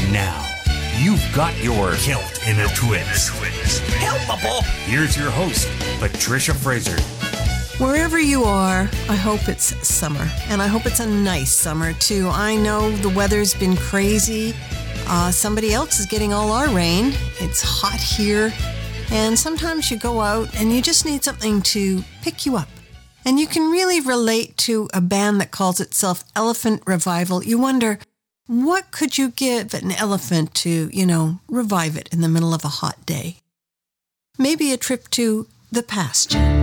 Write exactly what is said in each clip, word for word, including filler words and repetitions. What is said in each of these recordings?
Now, you've got your kilt in a twist. Helpable! Here's your host, Patricia Fraser. Wherever you are, I hope it's summer, and I hope it's a nice summer, too. I know the weather's been crazy. Uh, somebody else is getting all our rain. It's hot here, and sometimes you go out and you just need something to pick you up. And you can really relate to a band that calls itself Elephant Revival. You wonder, what could you give an elephant to, you know, revive it in the middle of a hot day? Maybe a trip to the pasture.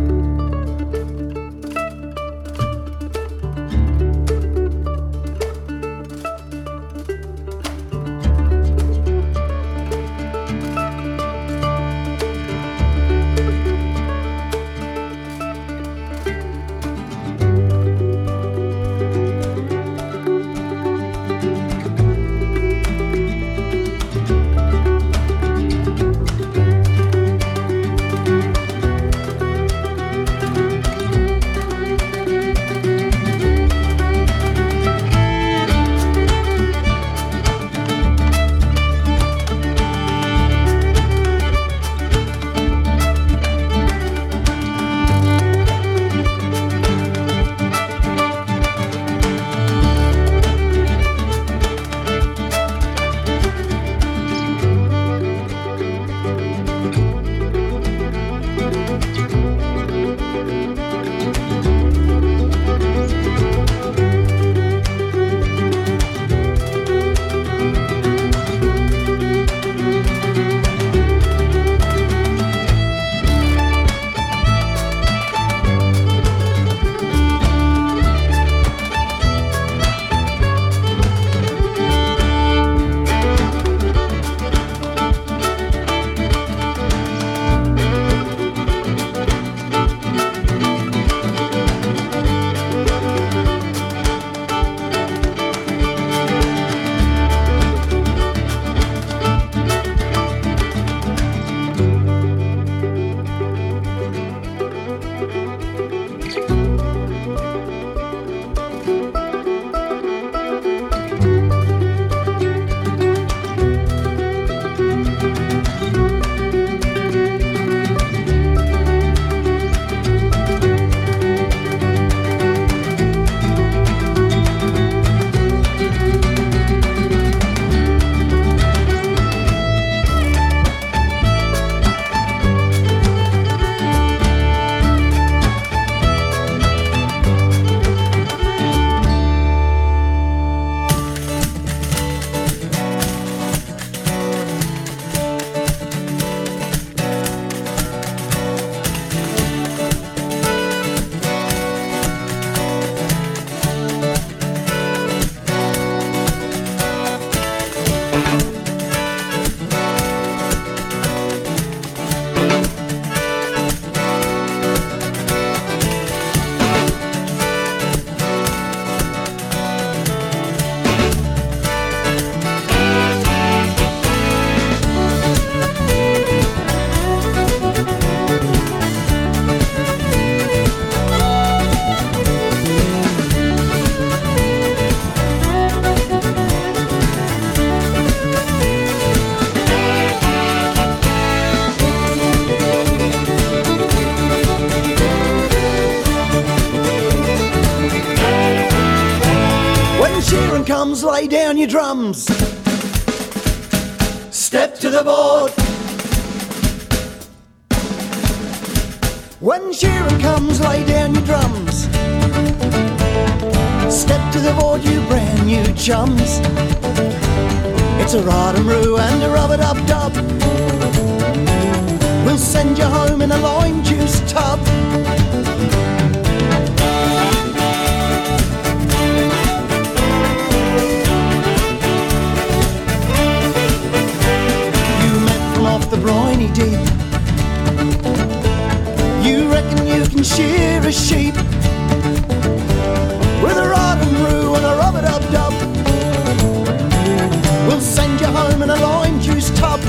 Lay down your drums. Step to the board. When Sheeran comes, lay down your drums. Step to the board, you brand new chums. It's a rod-and-roo and a rub-a-dub-dub. We'll send you home in a lime juice tub. The briny deep. You reckon you can shear a sheep with a rod-and-roo and a rub-a-dub-dub. We'll send you home in a lime juice tub.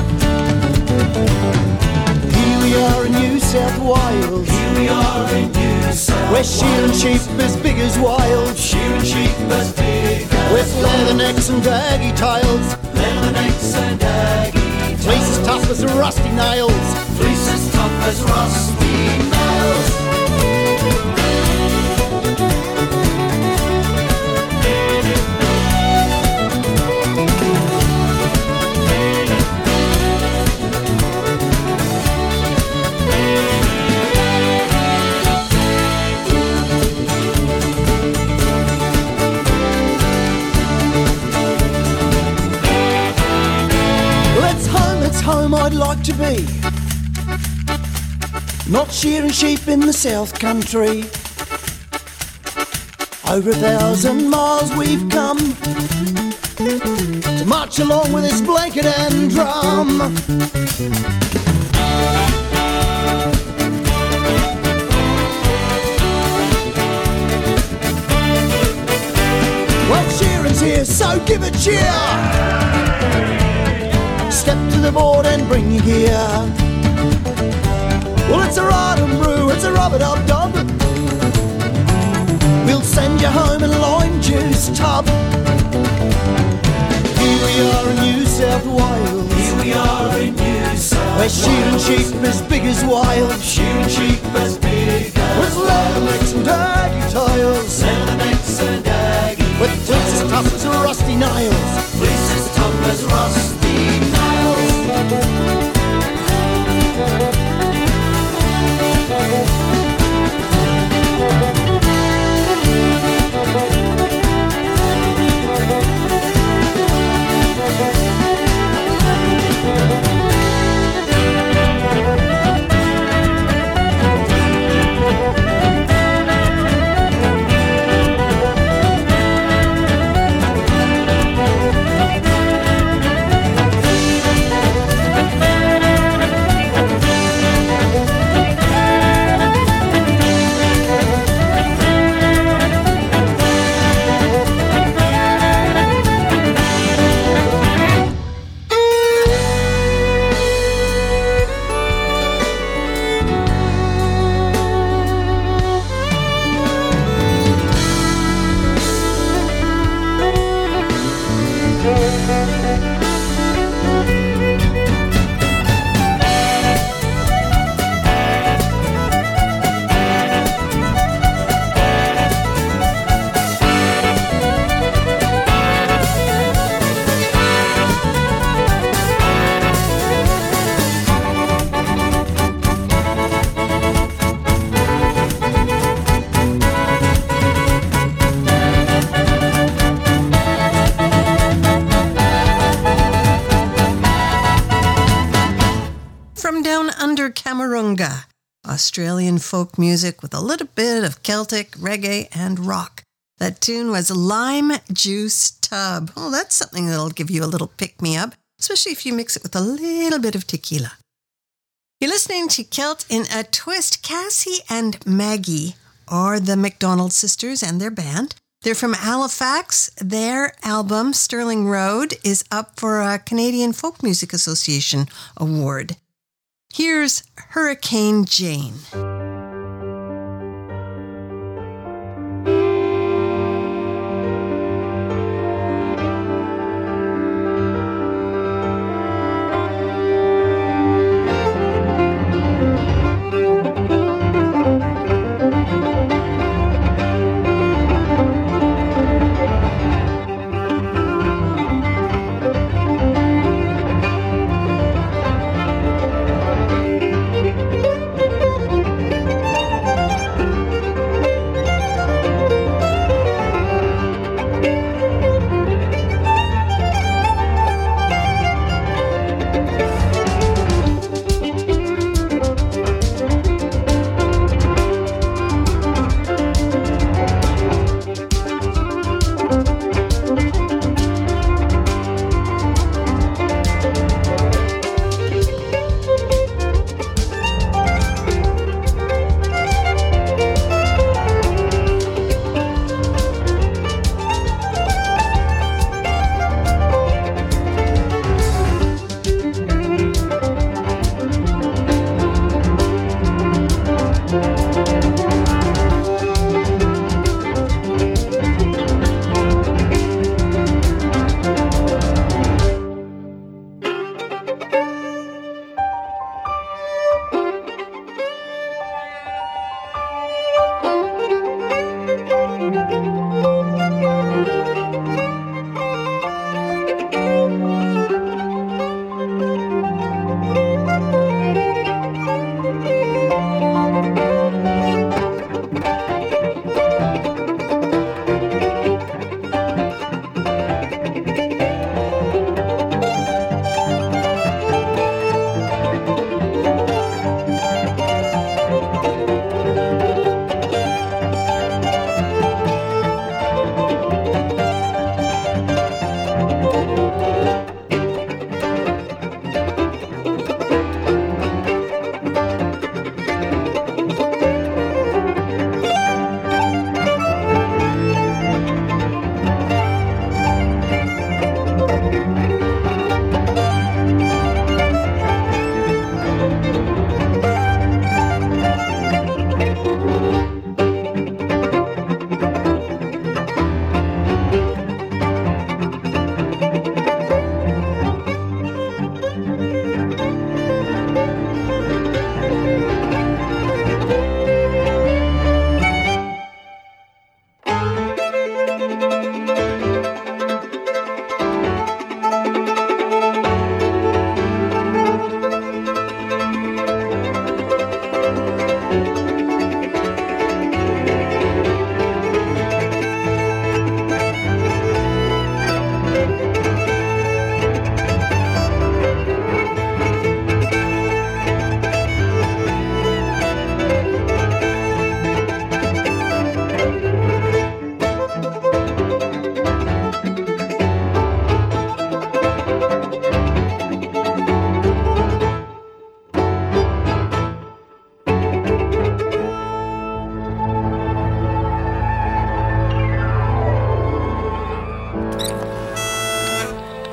Here we are in New South Wales. Here we are in New South Wales. We're shearing sheep as big as wild. Shearing sheep as big as with leather necks and daggy tails. rusty nails. Fleece as tough as rusty nails. Home I'd like to be, not shearing sheep in the South Country. Over a thousand miles we've come to march along with this blanket and drum. Well, shearing's here, so give a cheer. Step to the board and bring your gear. Well, it's a rod and brew, it's a rub-a-dub-dub. We'll send you home in a lime juice tub. Here we are in New South Wales. Here we are in New South Wales. Where shearing sheep as big as wild. Shearing sheep as big as with leathernecks and daggy tails. Leathernecks and daggy with fleece as tough as rusty nails. Fleece as tough as rusty nails. Camarunga, Australian folk music with a little bit of Celtic, reggae, and rock. That tune was Lime Juice Tub. Oh, that's something that'll give you a little pick-me-up, especially if you mix it with a little bit of tequila. You're listening to Celt in a Twist. Cassie and Maggie are the McDonald sisters and their band. They're from Halifax. Their album, Sterling Road, is up for a Canadian Folk Music Association award. Here's Hurricane Jane.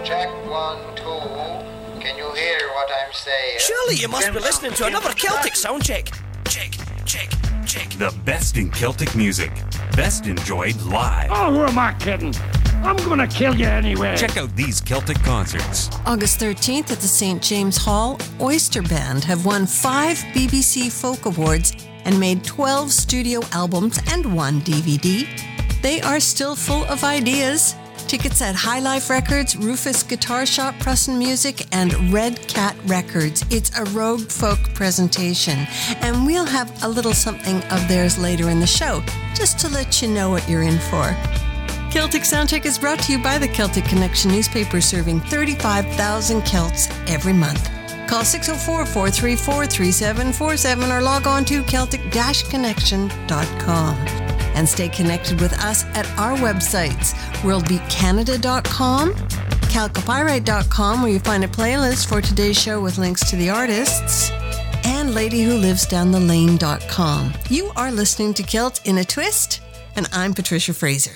Check one, two. Can you hear what I'm saying? Surely you must be listening to another Celtic sound check. Check, check, check. The best in Celtic music. Best enjoyed live. Oh, who am I kidding? I'm gonna kill you anyway. Check out these Celtic concerts. August thirteenth at the Saint James Hall, Oyster Band have won five B B C Folk Awards and made twelve studio albums and one D V D. They are still full of ideas. Tickets at High Life Records, Rufus Guitar Shop, Preston Music, and Red Cat Records. It's a Rogue Folk presentation, and we'll have a little something of theirs later in the show, just to let you know what you're in for. Celtic Soundcheck is brought to you by the Celtic Connection newspaper, serving thirty-five thousand Celts every month. Call six oh four, four three four, three seven four seven or log on to celtic connection dot com. And stay connected with us at our websites, world beat canada dot com, calcopyrite dot com, where you find a playlist for today's show with links to the artists, and lady who lives down the lane dot com. You are listening to Celt in a Twist, and I'm Patricia Fraser.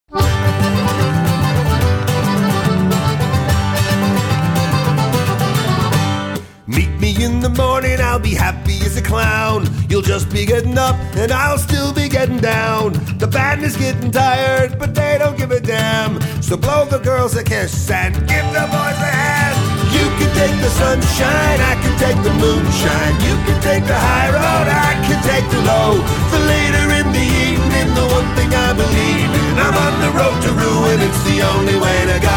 Meet me in the morning, I'll be happy as a clown. You'll just be getting up and I'll still be getting down. The band is getting tired, but they don't give a damn. So blow the girls a kiss and give the boys a hand. You can take the sunshine, I can take the moonshine. You can take the high road, I can take the low. For later in the evening, the one thing I believe in, I'm on the road to ruin, it's the only way to go.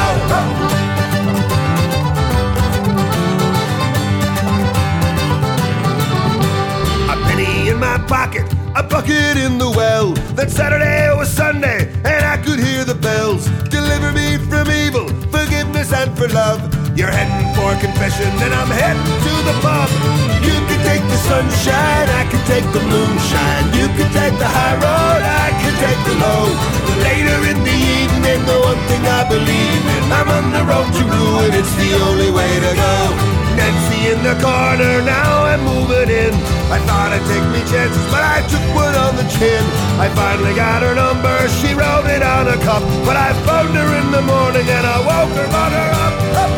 In my pocket, a bucket in the well. That Saturday was Sunday, and I could hear the bells. Deliver me from evil, forgiveness and for love. You're heading for confession, and I'm heading to the pub. You can take the sunshine, I can take the moonshine. You can take the high road, I can take the low. Later in the evening, the one thing I believe in, I'm on the road to ruin, it's the only way to go. Nancy in the corner, now I'm moving in. I thought I'd take me chances, but I took one on the chin. I finally got her number, she wrote it on a cup. But I phoned her in the morning and I woke her mother up, up.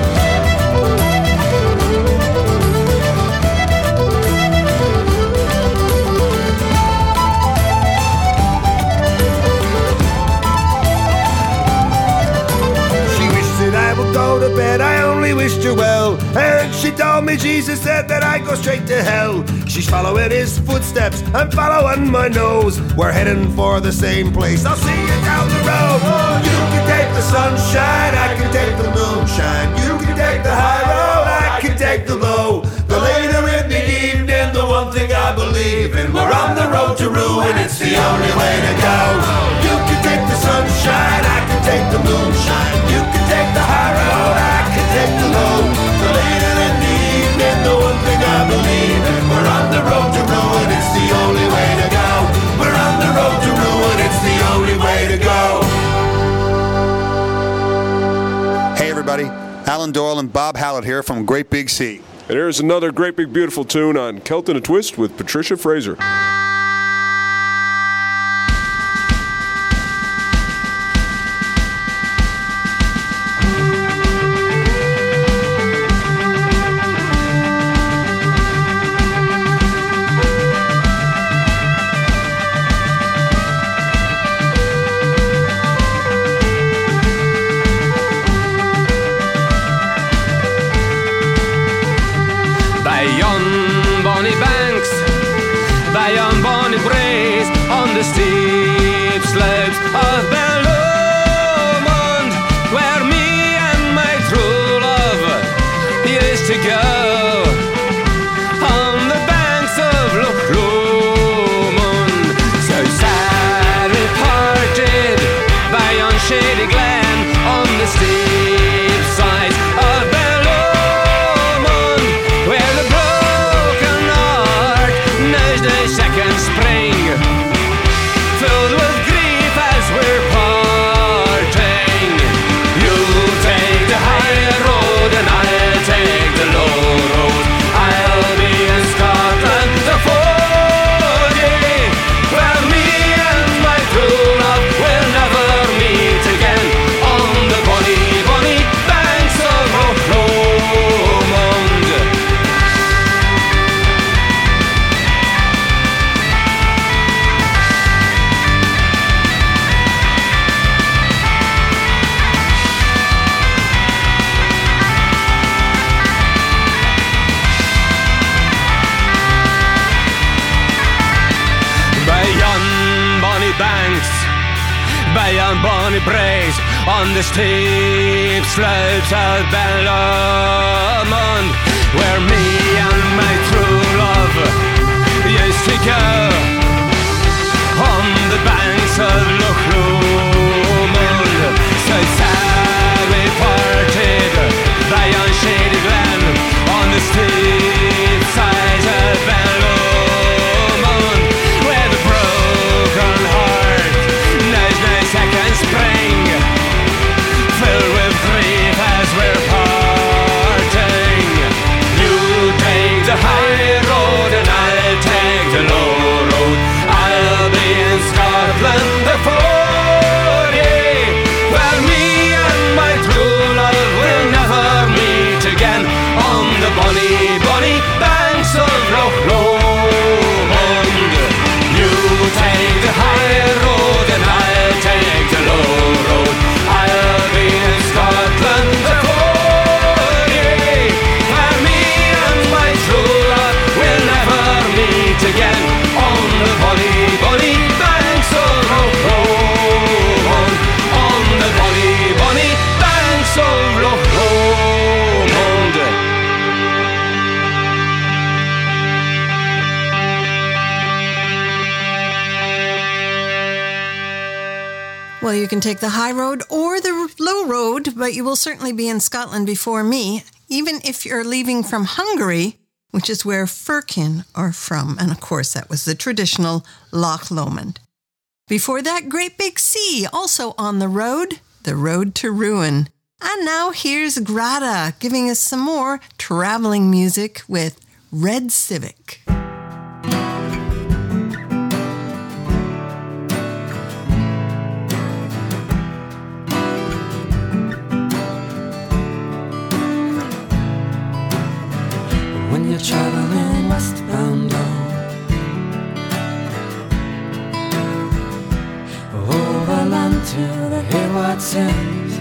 I would go to bed, I only wished her well. And she told me Jesus said that I'd go straight to hell. She's following his footsteps, I'm following my nose. We're heading for the same place, I'll see you down the road. You can take the sunshine, I can take the moonshine. You can take the high road, I can take the low. The later in the evening, the one thing I believe in, we're on the road to ruin, it's the only way to go. You can take the sunshine, I can take the moonshine. You can take the high road, I can take the low. The later in the evening, the one thing I believe in, we're on the road to ruin, it's the only way to go. We're on the road to ruin, it's the only way to go. Hey everybody, Alan Doyle and Bob Hallett here from Great Big Sea. And here's another great big beautiful tune on Celt in a Twist with Patricia Fraser. On the steep slopes of Bellomond, where me and my true love used to go. On the banks of Loch Lomond, so sadly parted by yon shady glen. On the steep sides of Bellomond, where the broken heart knows the second spring, filled with grief as we're parted. and bonny braes on the steep slopes of Ben Lomond, where me and my true love used to go, on the banks of Loch Lomond. So sad we parted by yon shady glen on the steep sides of Ben Lomond, where the broken heart knows no second spring, filled with grief as we're parting. You take the high road and I'll take the low road. I'll be in Scotland before ye, where me and my true love will never meet again, on the bonny, bonny banks of Loch Lomond. You take the high road and I'll take the low road. I'll be in Scotland before ye, where me and my true love will never meet again, on the bonny, bonny banks of Loch Lomond, on the bonny, bonny banks of Loch Lomond. Well, you can take the high road or the low road, but you will certainly be in Scotland before me, even if you're leaving from Hungary, which is where Firkin are from. And of course, that was the traditional Loch Lomond. Before that, Great Big Sea, also on the road, the road to ruin. And now here's Grada giving us some more traveling music with Red Civic. When you're traveling westbound overland to the Hayward Sands,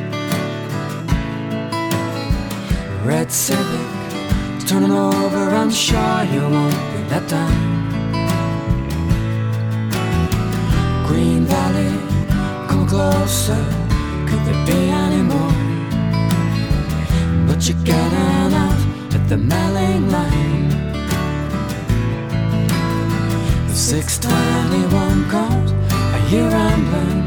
Red Civic turning over, I'm sure you won't be let down. Green Valley, come closer, could there be any more? But you're getting out at the Melling Line. The six twenty-one comes, are you rambling?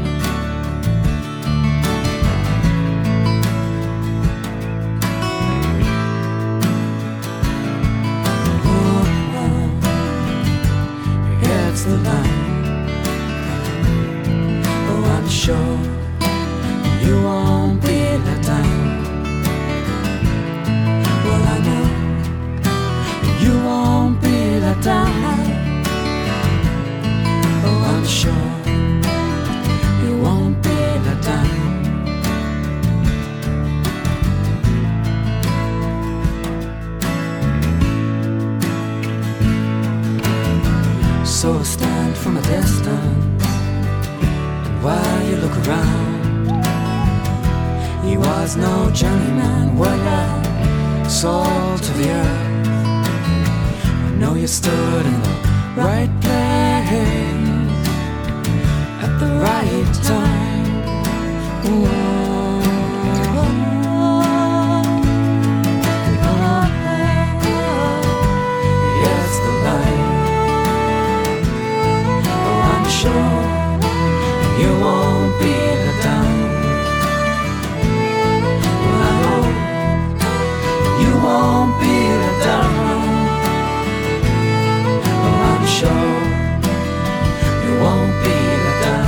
Oh, oh, it's the line. Oh, I'm sure you won't be let down. You won't be let down. Oh, I'm sure you won't be let down. So stand from a distance, and while you look around, he was no journeyman, were you? Soul to the earth. Know you stood in the right place at the right time. Ooh. Yes, the light. Oh, I'm sure you won't be let down. Well, I know you won't be let down. I'm sure you won't be let down.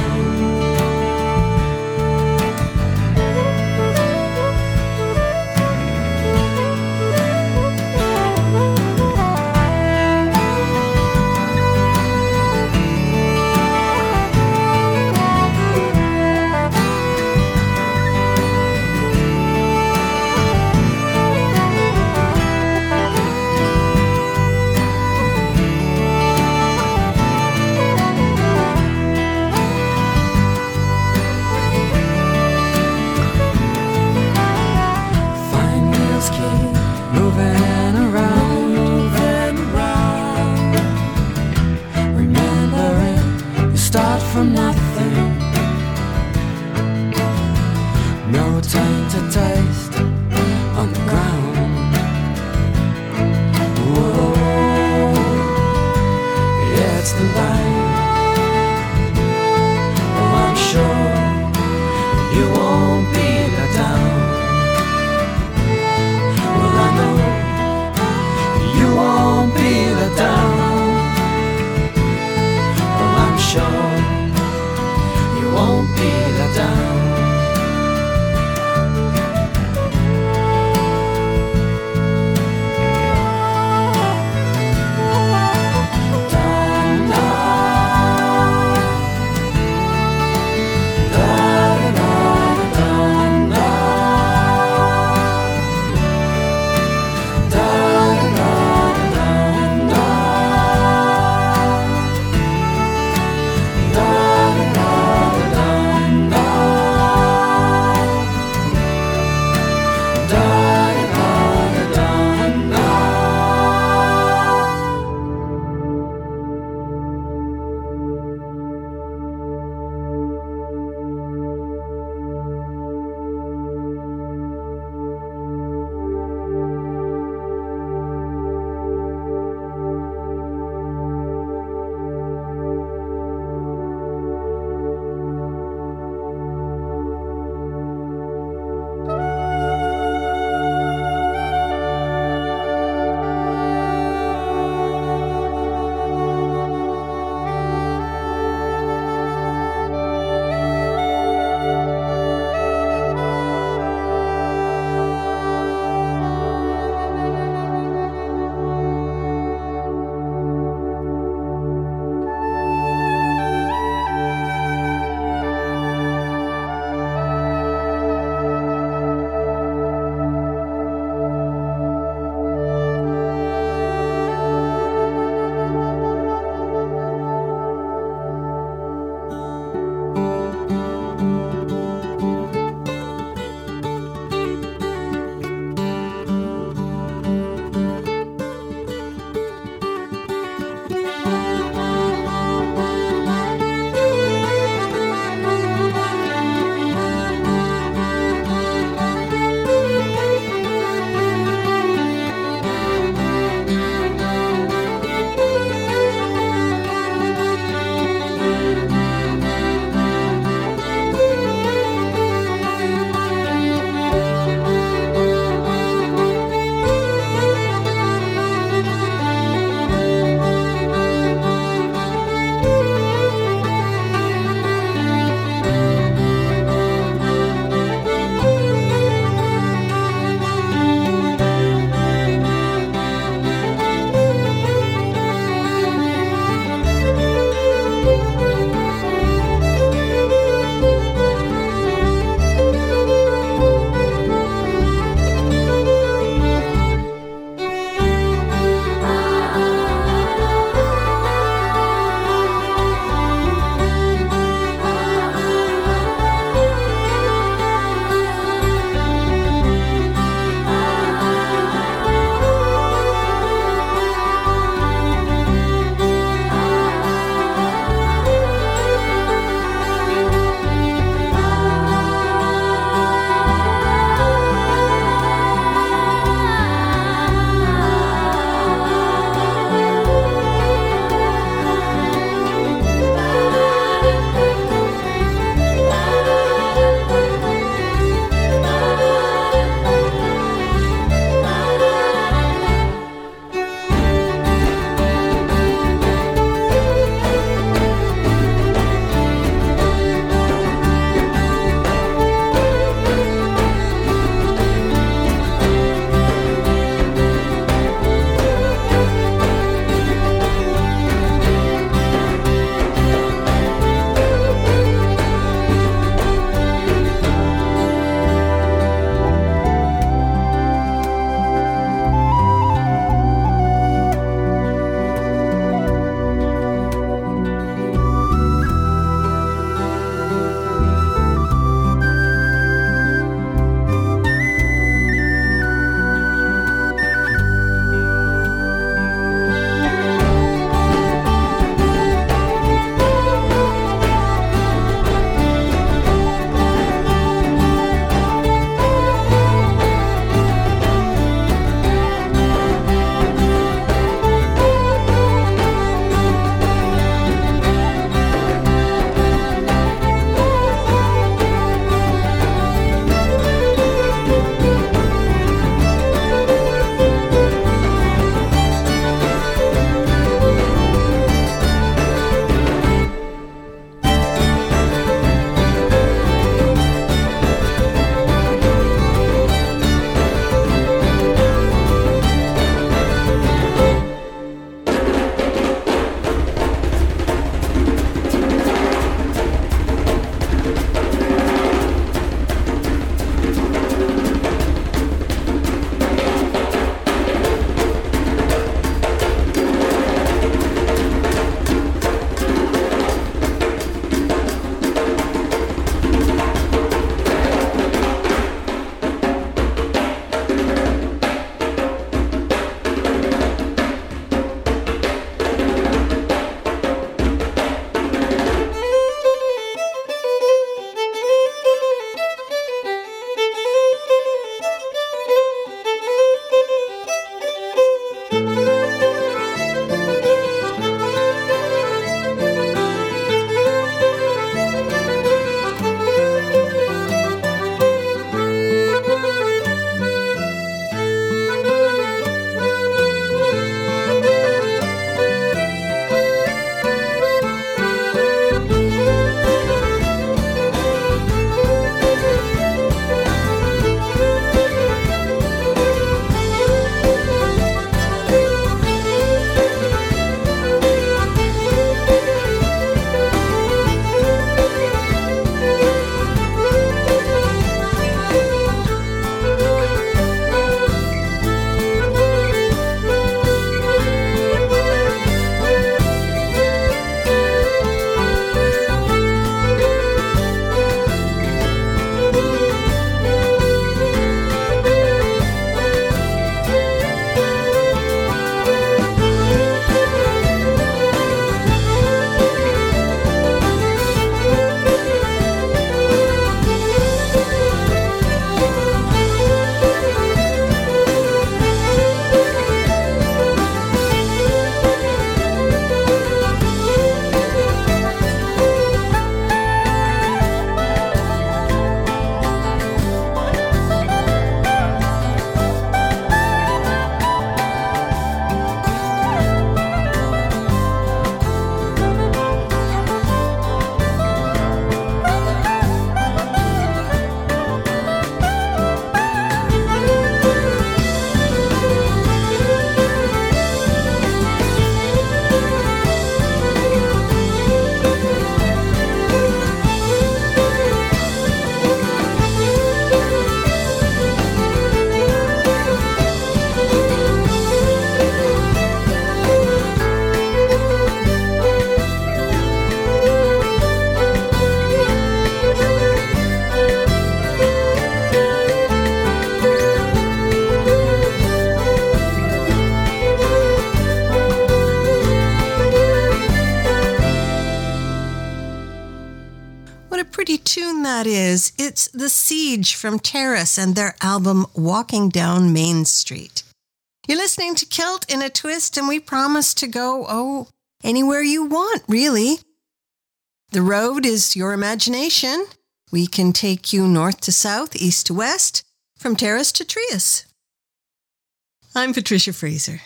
that is. It's The Siege from Terrace and their album Walking Down Main Street. You're listening to Kilt in a Twist, and we promise to go, oh, anywhere you want, really. The road is your imagination. We can take you north to south, east to west, from Terrace to Trias. I'm Patricia Fraser.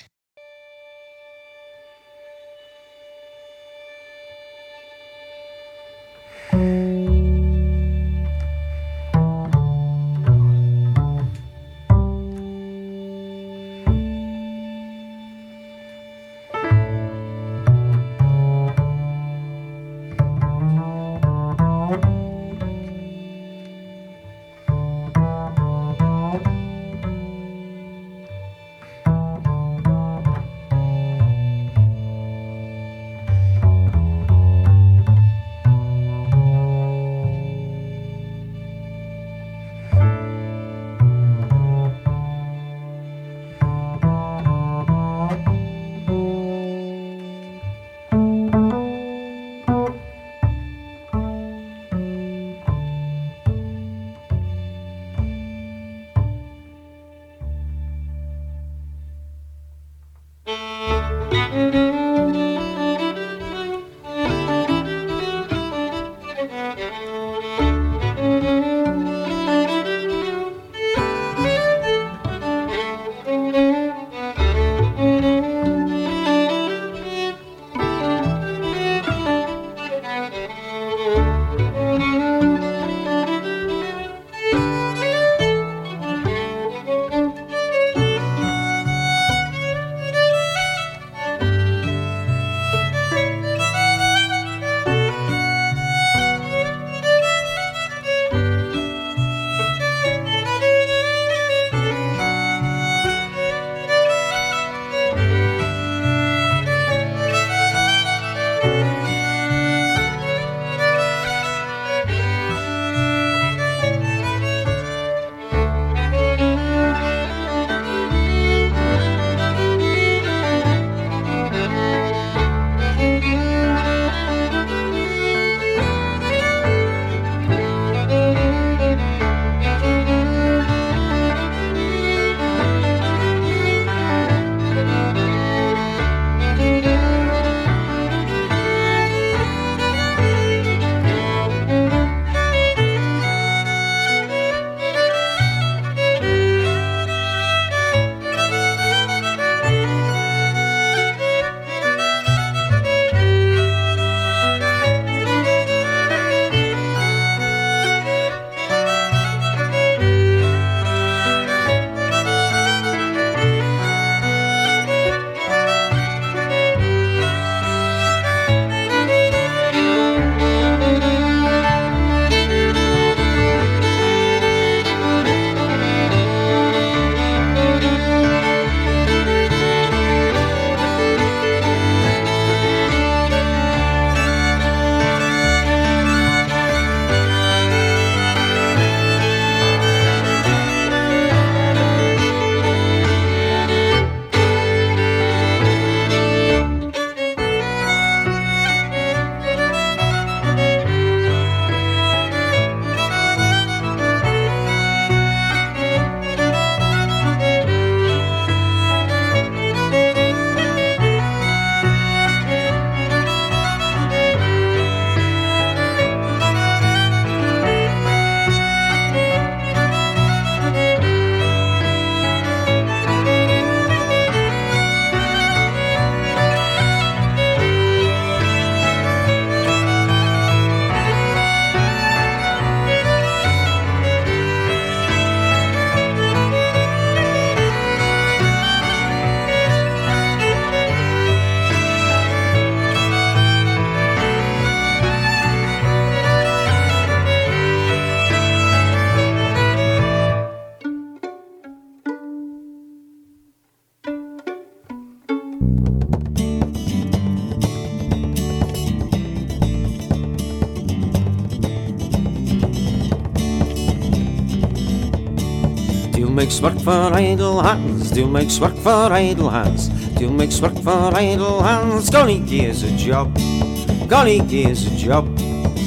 makes work for idle hands, do makes work for idle hands, do makes work for idle hands. Golly, is a job, golly, is a job.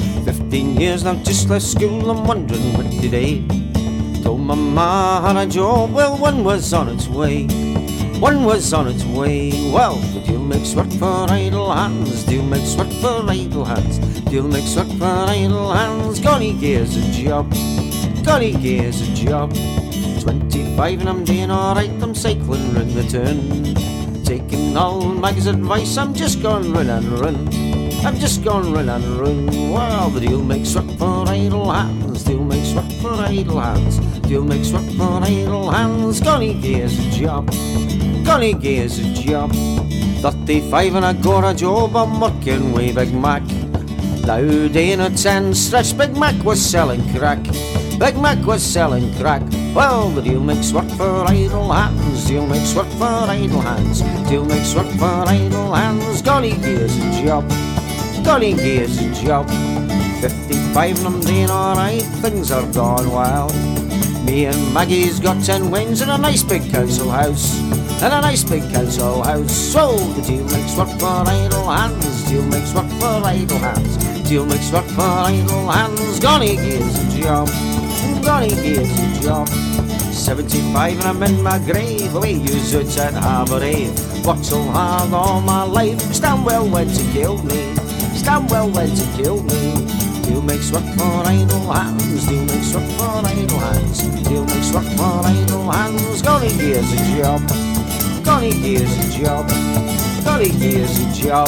fifteen years now, just left school, I'm wondering what today. Told my ma had a job, well, one was on its way. One was on its way. Well, the deal makes work for idle hands. Deal makes work for idle hands. Deal makes work for idle hands. Golly, here's a job. Golly, here's a job. Twenty-five and I'm doing alright. I'm cycling round the turn, taking all Mag's advice. I'm just going run and run. I'm just going run and run. Well, the deal makes work for idle hands. Deal makes work for idle hands. Deal makes work for idle hands. Golly, here's a job. Golly, here's a job. Thirty-five and I got a job. I'm working with Big Mac. Now day in a ten stretch, Big Mac was selling crack. Big Mac was selling crack. Well, the deal makes work for idle hands. Deal makes work for idle hands. Deal makes work for idle hands. Golly, here's a job. Golly, here's a job. Fifty-five and I'm doing alright. Things are going well. Me and Maggie's got ten wings and a nice big council house. And a nice big council house. So the deal makes work for idle hands. Deal makes work for idle hands. Deal makes work for idle hands. Golly, here's a job. Golly, here's a job. Seventy-five and I'm in my grave. Away you zoots at Harbour Ave. Worked so hard all my life. Stanwell went to kill me. Stanwell went to kill me. Deal makes work for idle hands. Deal makes work for idle hands. Deal makes work for idle hands. Golly, here's a job. Golly, here's a job. Golly, here's a job.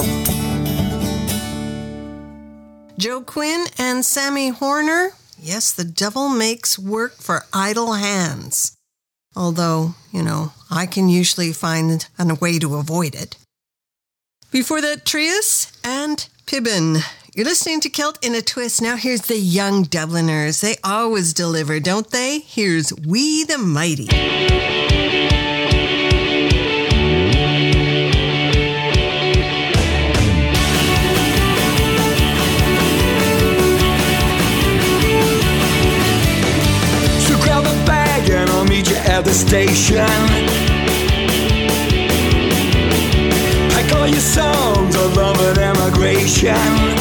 Joe Quinn and Sammy Horner. Yes, the devil makes work for idle hands. Although, you know, I can usually find a way to avoid it. Before that, Trius and Pibbin. You're listening to Celt in a Twist. Now here's the Young Dubliners. They always deliver, don't they? Here's We the Mighty. So grab a bag and I'll meet you at the station. Pack all your songs of love and emigration.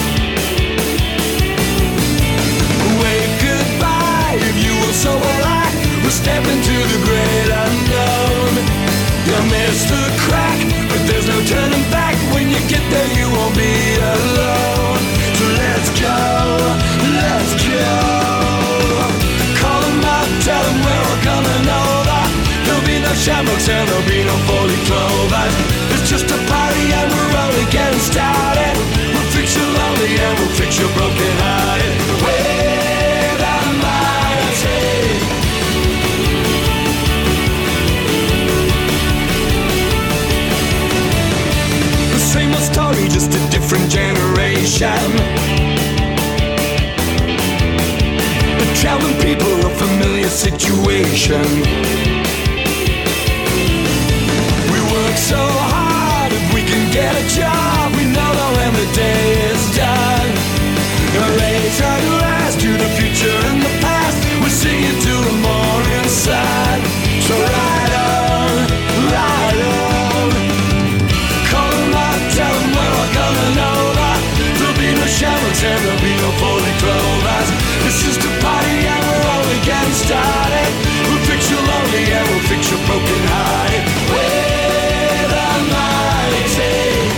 If you will, so will I. We'll step into the great unknown. You missed the crack, but there's no turning back. When you get there, you won't be alone. So let's go, let's go. Call them up, tell them we're all coming over. There'll be no shamrocks and there'll be no four-leaf clovers. It's just a party and we're only getting started. We'll fix your lonely and we'll fix your broken hearted. We're the mighty. The same old story, just a different generation. The traveling people, a familiar situation. We work so hard, if we can get a job, we know that when the day is done, raise our glass to the future and the past. We're singing to the morning sun. So ride on, ride on. Call them up, tell them we're all coming over. There'll be no shamrocks and there'll be no four-leaf clovers. It's just a party and we're only getting started. We'll fix your lonely and we'll fix your broken hearted. We're the mighty.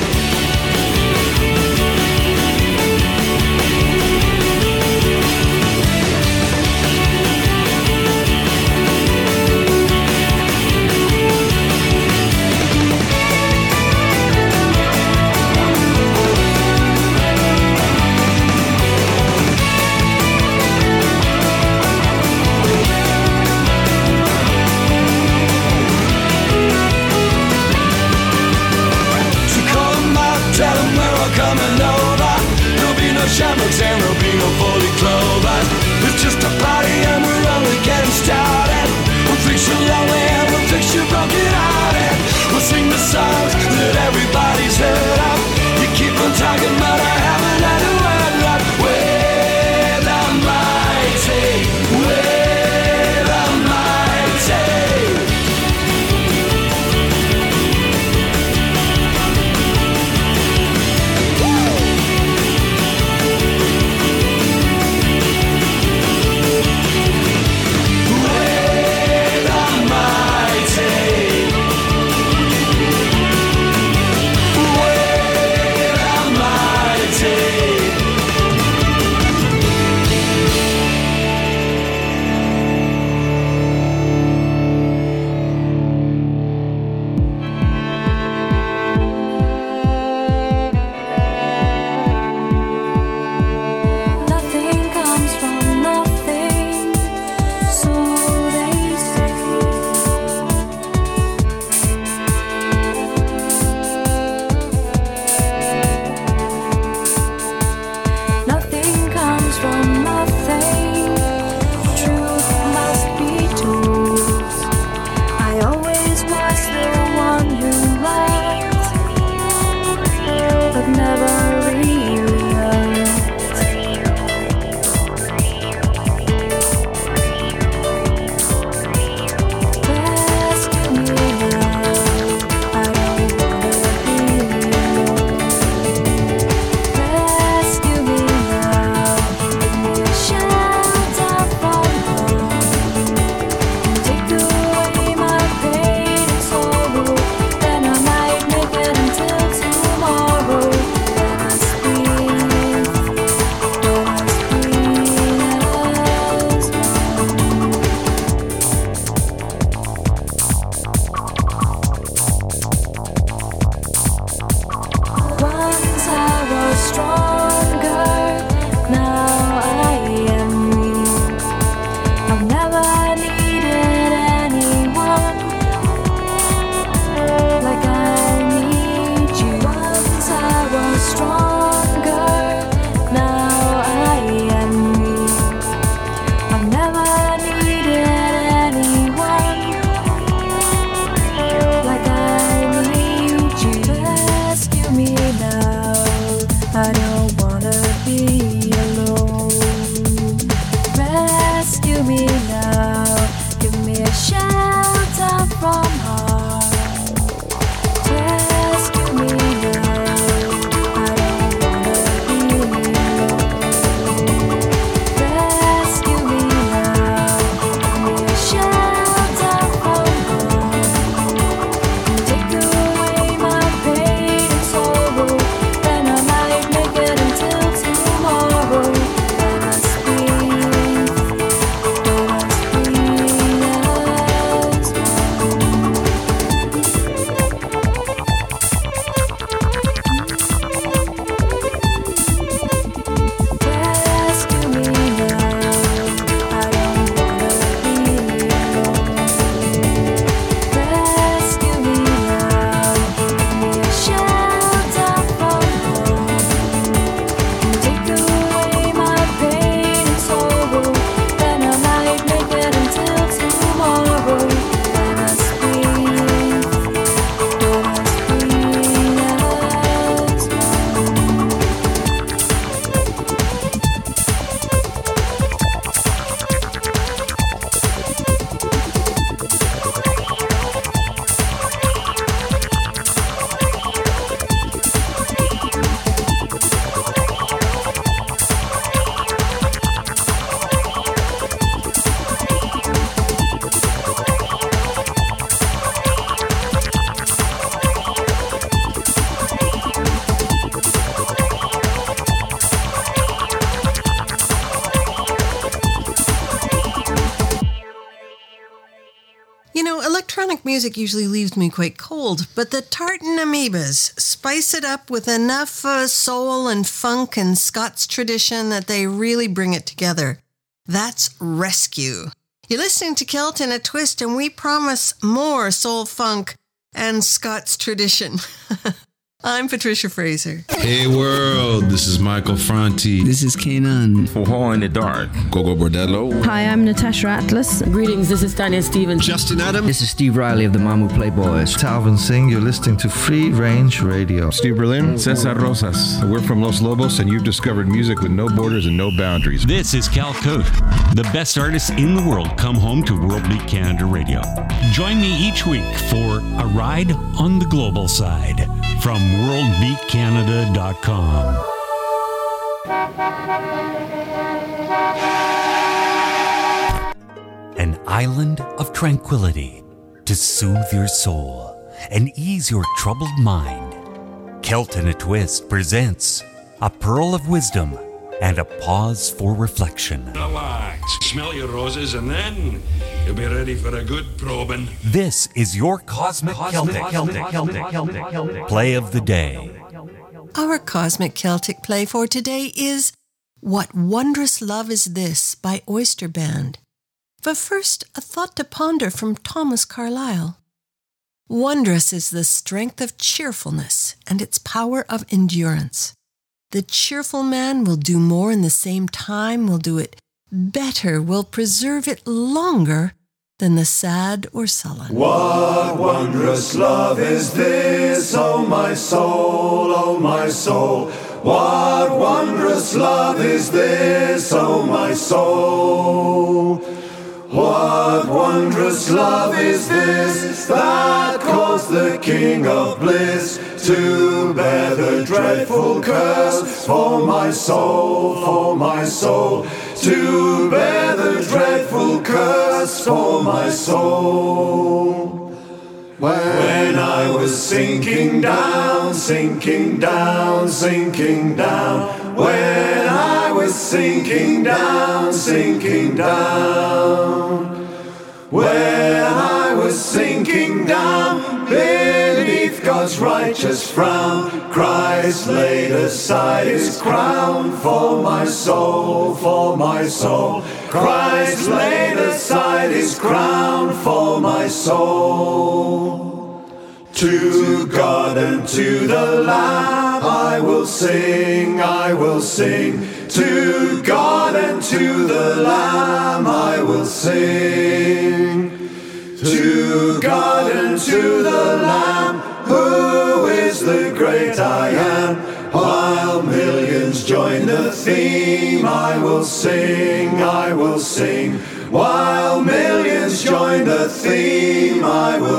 Coming over, there'll be no shamrocks and there'll be no four-leaf clovers. It's just a party and we're only getting started. We'll fix your lonely and we'll fix your broken hearted. We'll sing the songs that everybody's heard of. You keep on talking but I haven't had a word of. We're the mighty, we're the mighty. the one who loved, but never really loved. Rescue me now, I don't wanna be alone. Rescue me now, give me a shelter from harm. Take away my pain and sorrow, then I might make it until tomorrow. Let us breathe, let us breathe as one. Once I was stronger, now I am weak. I've never needed anyone like I need you. Once I was stronger, now I am weak. I've never needed anyone like I need you. Rescue me now, I don't wanna be alone. Rescue me now, give me a shelter from harm. Rescue me now, I don't wanna be alone. Rescue me now, give me a shelter from harm. Take away my pain and sorrow, then I might make it until tomorrow. Let us breathe, let us breathe as one. Rescue me now, I don't wanna be alone. Rescue me now, give me a shelter from harm. Take away my pain and sorrow, then I might make it until tomorrow. Let us breathe, let us breathe as one. You know, electronic music usually leaves me quite cold, but the Tartan Amoebas spice it up with enough uh, soul and funk and Scots tradition that they really bring it together. That's Rescue. You're listening to Celt in a Twist, and we promise more soul funk and Scots tradition. I'm Patricia Fraser. Hey world, this is Michael Franti. This is Kanan. Four in the Dark. Gogo Bordello. Hi, I'm Natasha Atlas. Greetings, this is Tanya Stevens. Justin Adam. This is Steve Riley of the Mamu Playboys. Talvin Singh, you're listening to Free Range Radio. Steve Berlin. Cesar Rosas. We're from Los Lobos, and you've discovered music with no borders and no boundaries. This is Cal Cote. The best artists in the world come home to World Beat Canada Radio. Join me each week for a ride on the global side from world beat canada dot com. An island of tranquility to soothe your soul and ease your troubled mind. Celt in a Twist presents a pearl of wisdom and a pause for reflection. Relax, smell your roses, and then you'll be ready for a good probing. This is your Cosmic, Cosmic Celtic, Celtic, Celtic, Celtic, Celtic play of the day. Our Cosmic Celtic play for today is What Wondrous Love Is This by Oyster Band. But first, a thought to ponder from Thomas Carlyle. Wondrous is the strength of cheerfulness and its power of endurance. The cheerful man will do more in the same time, will do it better, will preserve it longer than the sad or sullen. What wondrous love is this, oh my soul, oh my soul. What wondrous love is this, oh my soul. What wondrous love is this that caused the King of bliss to bear the dreadful curse for my soul, for my soul, to bear the dreadful curse for my soul. When I was sinking down, sinking down, sinking down, when I was sinking down, sinking down, when I was sinking down beneath God's righteous frown, Christ laid aside his crown for my soul, for my soul. Christ laid aside his crown for my soul. To God and to the Lamb I will sing, I will sing. To God and to the Lamb I will sing. To God and to the Lamb, who is the great I am. While millions join the theme, I will sing, I will sing. While millions join the theme, I will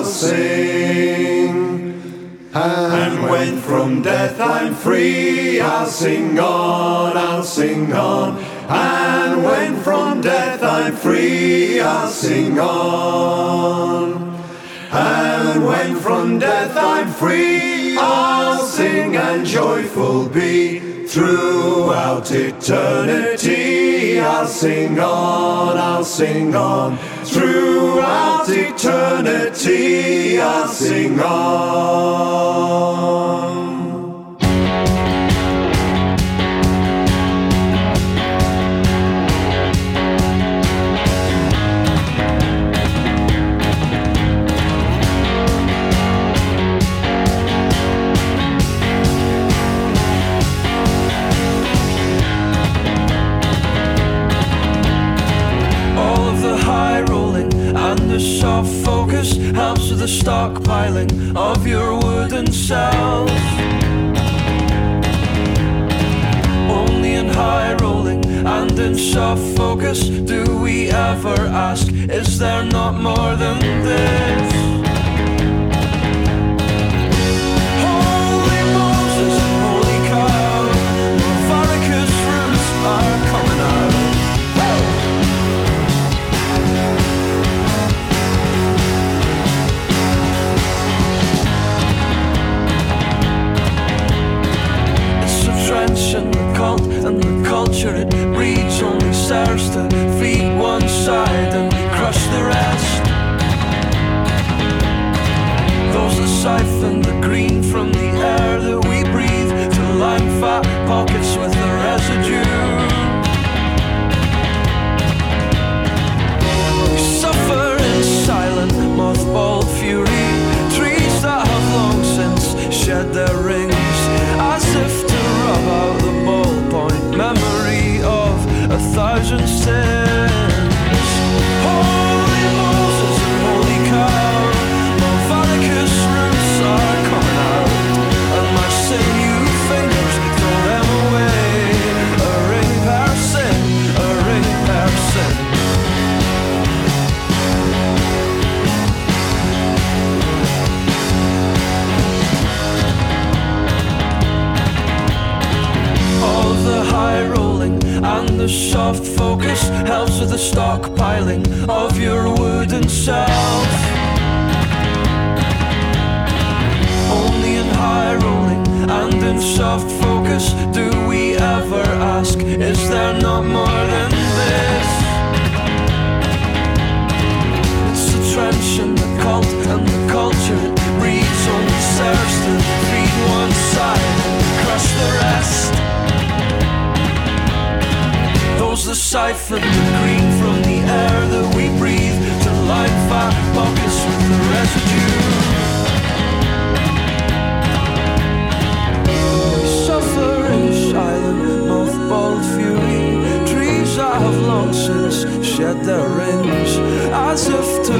sing. And when from death I'm free, I'll sing on, I'll sing on. And when from death I'm free, I'll sing on. And when from death I'm free, I'll sing and joyful be. Throughout eternity, I'll sing on, I'll sing on. Throughout eternity, I'll sing on. The soft focus helps with the stockpiling of your wooden cells. Only in high rolling and in soft focus do we ever ask, is there not more than this? Holy Moses, holy cow, varicose roots are coming out. And the cult and the culture it breeds only serves to feed one side and crush the rest. Those that siphon the green from the air that we breathe to line fat pockets with the residue. We suffer in silent mothball fury, trees that have long since shed their rings, as if to rub out the ballpoint memory of a thousand sins. Holy Moses and holy cow, my varicose roots are coming out, and my sinew fingers throw them away. A ring per sin, a ring per sin. The high rolling and the soft focus helps with the stockpiling of your wooden self. Only in high rolling and in soft focus do we ever ask, is there not more than this? It's the trench and the cult and the culture it breeds only serves to feed one side and crush the rest. Those that siphon the green from the air that we breathe to line fat pockets with the residue. We suffer in silent mothballed fury, trees that have long since shed their rings, as if to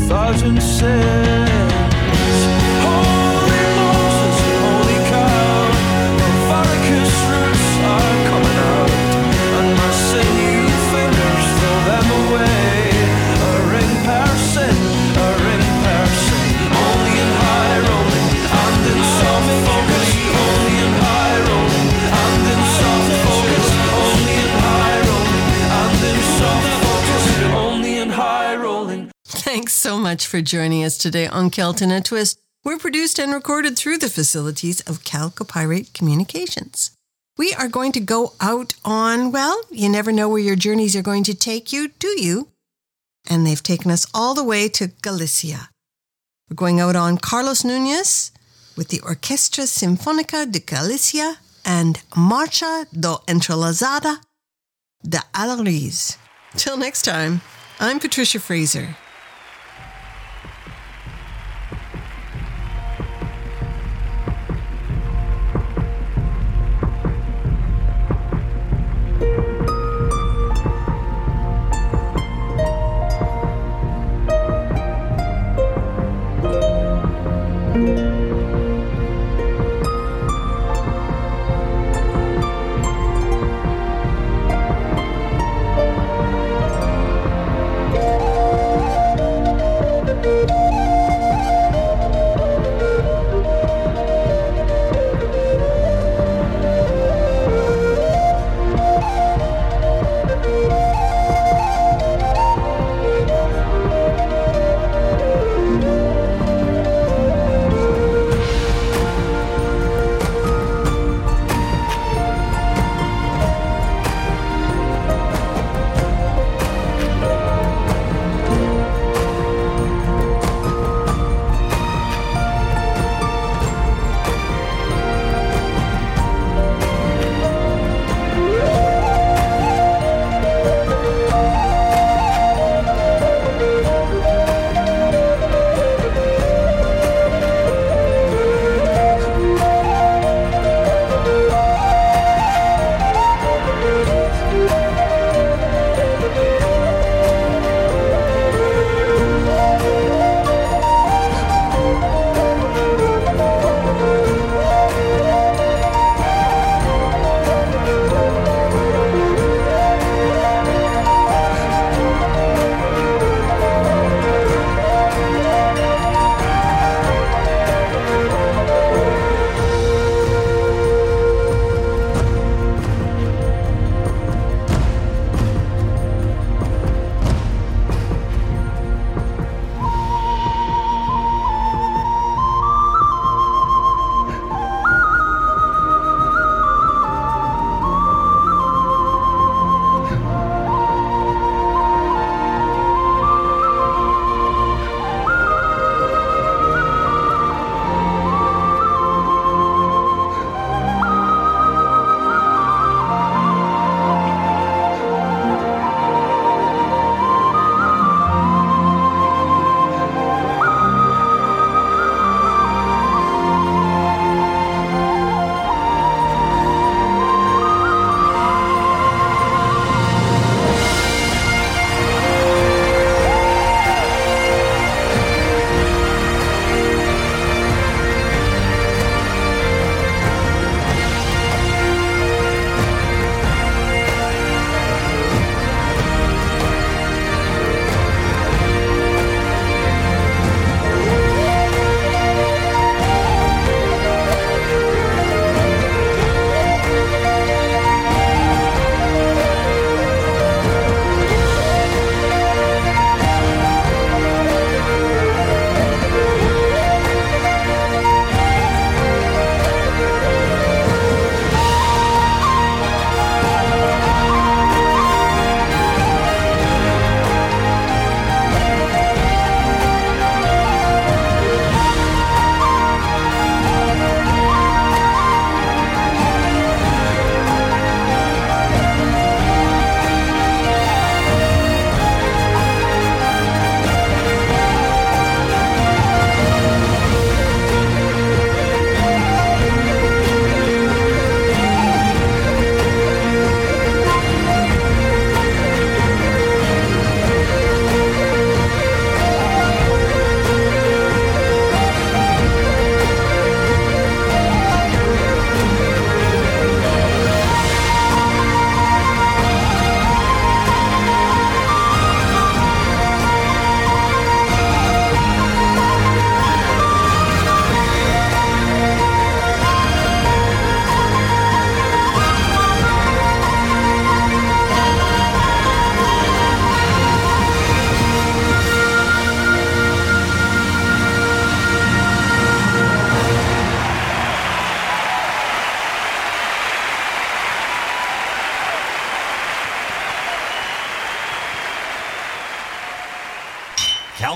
thousand sins. Holy Moses, holy cow, Leviticus roots are coming out, and my sinew fingers throw them away. A ring per sin, a ring per sin, only in high rolling and in soft focus, only in high rolling and in soft focus, only in high rolling and in soft focus, only in high rolling. Thanks so much for joining us today on Kelton and Twist. We're produced and recorded through the facilities of Calcopyrate Communications. We are going to go out on, well, you never know where your journeys are going to take you, do you? And they've taken us all the way to Galicia. We're going out on Carlos Núñez with the Orquestra Sinfónica de Galicia and Marcha do Entrelazada de Alariz. Till next time, I'm Patricia Fraser.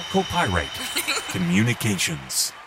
Copyright Communications.